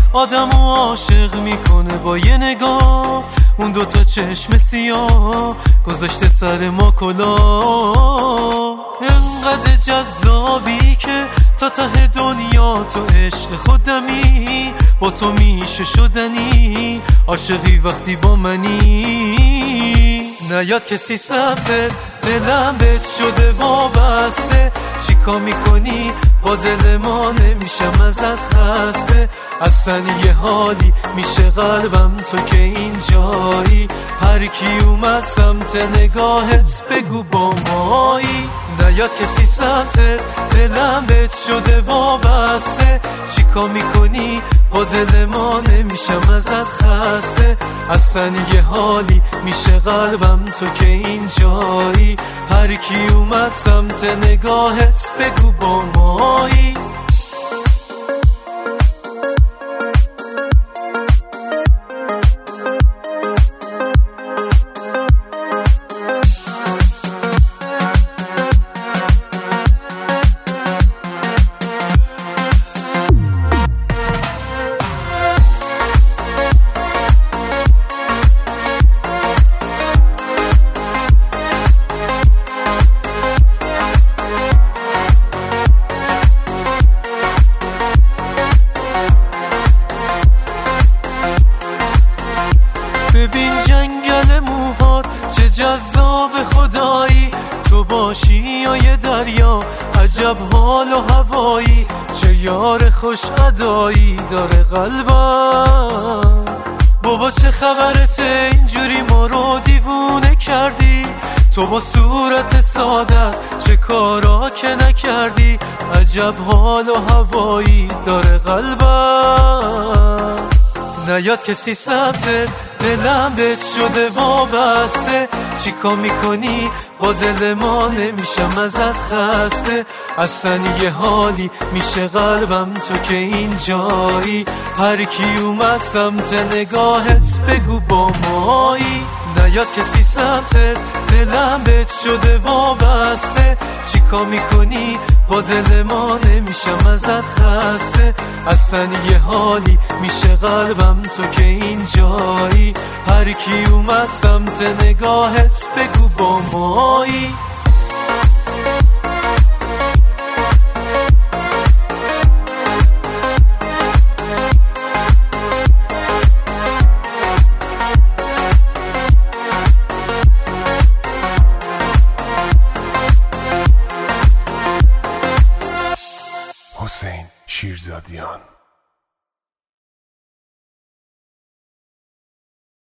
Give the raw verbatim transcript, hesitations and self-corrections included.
آدمو عاشق میکنه با یه نگاه. اون دوتا چشم سیاه گذاشته سر ما کلا. انقدر جذابی که تا ته دنیا تو عشق خودمی. با تو میشه شدنی عاشقی وقتی با منی. نیاد کسی سمتت دلم بهت شده وابسته. چیکار میکنی با دل ما نمیشم ازت خسته. اصلا یه حالی میشه قلبم تو که اینجایی. هر کی اومد سمت نگاهت بگو با مایی. نیاد کسی سمتت دلم بهت شده وابسته. چیکار میکنی با دل ما نمیشم ازت خسته. اصلا یه حالی میشه قلبم تو که اینجایی. هر کی اومد سمت نگاهت بگو با مایی. ببین جنگل موهات چه جذاب خدایی. تو باشی یا یه دریا عجب حال و هوایی. چه یار خوش ادایی داره قلبم. بابا چه خبرته اینجوری ما رو دیوونه کردی. تو با صورت ساده چه کارا که نکردی. عجب حال و هوایی داره قلبم. نیاد کسی سمتت دلم بهت شده وابسته. چیکار میکنی با دل ما نمیشم ازت خسته. اصلا یه حالی میشه قلبم تو که اینجایی. هر کی اومد سمت نگاهت بگو با مایی. نیاد کسی سمتت دلم بهت شده وابسته. چیکار میکنی با دل ما نمیشم ازت خسته. اصلا یه حالی میشه قلبم تو که اینجایی. هر کی اومد سمت نگاهت بگو با مایی. حسین شیرزادیان.